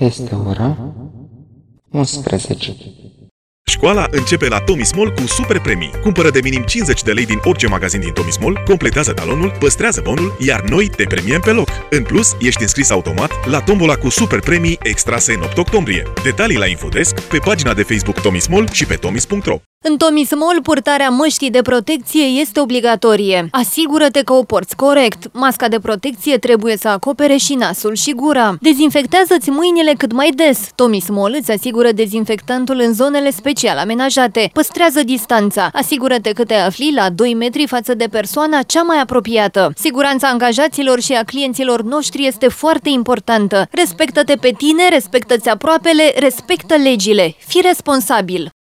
Este ora 11. Școala începe la Tommy Small cu super premii. Cumpără de minim 50 de lei din orice magazin din Tommy Small, completează talonul, păstrează bonul, iar noi te premiem pe loc. În plus, ești înscris automat la tombola cu super premii extrase în 8 octombrie. Detalii la Infodesk, pe pagina de Facebook Tommy Small și pe tommys.ro. În Tommy Small, purtarea măștii de protecție este obligatorie. Asigură-te că o porți corect. Masca de protecție trebuie să acopere și nasul și gura. Dezinfectează-ți mâinile cât mai des. Tommy Small îți asigură dezinfectantul în zonele special amenajate. Păstrează distanța. Asigură-te că te afli la 2 metri față de persoana cea mai apropiată. Siguranța angajaților și a clienților noștri este foarte importantă. Respectă-te pe tine, respectă-ți aproapele, respectă legile. Fii responsabil.